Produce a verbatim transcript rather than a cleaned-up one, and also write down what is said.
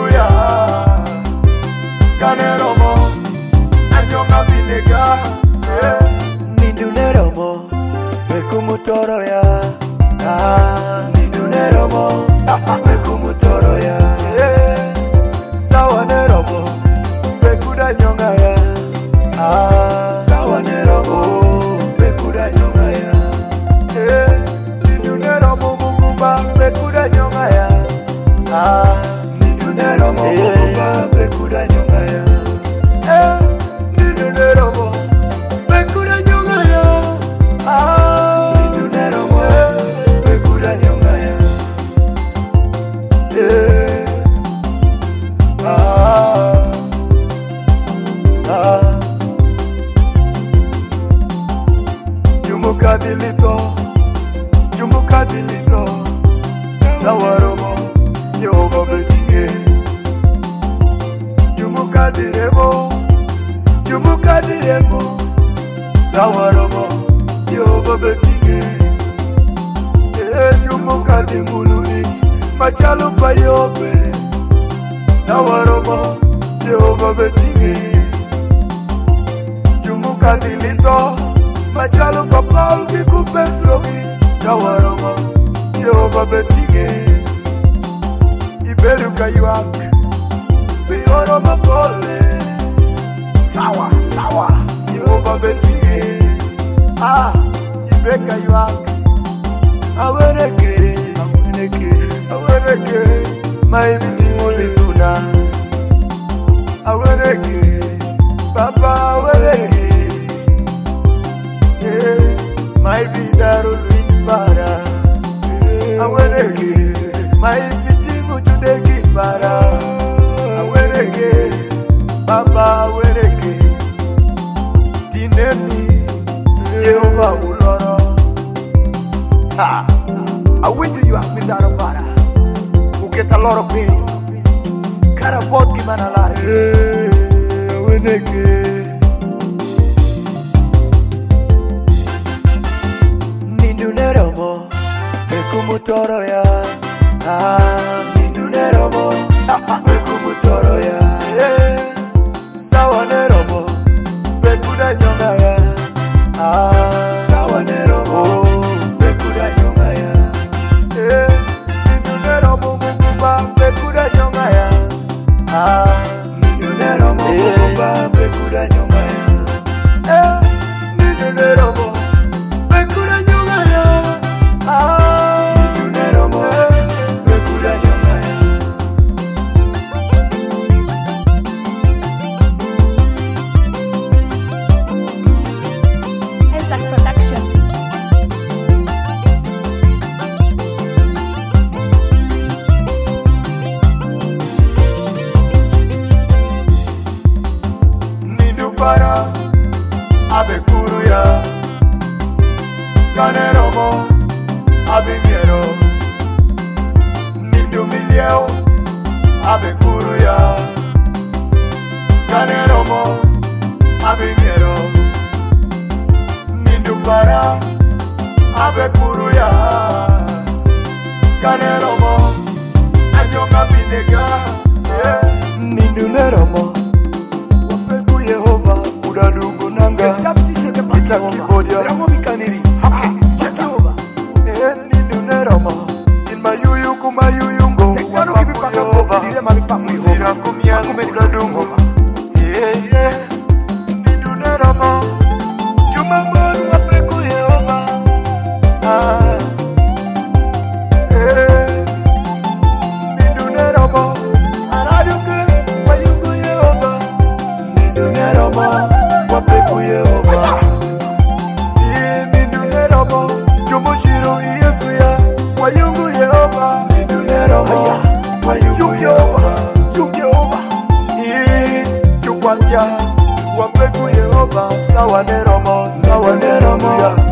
kuruya kaneromo anyonga binega ninduneromo bekumutoro ya ninduneromo bekumutoro ya sawa neromo bekuda nyonga ya sawa neromo bekuda nyonga ya ninduneromo mugumba bekuda nyonga ya ninduneromo mugumba bekuda nyonga ya ninduneromo bekuda nyonga ya ninduneromo bekuda nyonga ya Jumukadilito, Jumukadilito, Sawaromo, Yehova betinge. Jumukadiremo, Jumukadiremo, Sawaromo, Yehova betinge. Eh, Jumukadimuluish, Machalo payope, Sawaromo, Yehova betinge. Jumukadilito, Machalo papal ki kupefrogi sawaromo Yehova betinge Iberu kayuak Bioro mapole Sawa, sawa Yehova betinge Ah, Ibe kayuak Aweneke, aweneke, aweneke Maibiti mulituna Aweneke Papa aweneke My vida rolling para aweneke my piti mujudeki para aweneke baba aweneke tineni Yehova uloro ha I went to you akmindara para uketa loro pain karabot gimana lari aweneke Bekumutoro ya ah ninduneromo bekumutoro ya sawa neromo bekuda nyonga ya ah sawa neromo bekuda nyonga ya eh ninduneromo mugumba bekuda nyonga ya ah ninduneromo mugumba bekuda nyonga ya eh ninduneromo bekuda nyonga ya ah para abekuruya kaneromo abingero nindumiliao abekuruya kaneromo abingero nindupara abekuruya kaneromo anyonga binega ninduneromo Yehova kudalugu nanga ita kibodia ramo bikaniri hake Jehova eh ninduneroma in mayuyu kumayuyungo tekano kibipaka Yehova muzira kumyangu kudalugu eh eh ninduneroma juma moru apeku Yehova ah eh ninduneroma araduke mayungu Yehova Ninduneromo, wapeku Yehova Ninduneromo, jumushiro Yesuya Wayungu Yehova Ninduneromo, wayungu Yehova Yungu Yehova Jukwanya, wapeku Yehova Sawa neromo, sawa neromo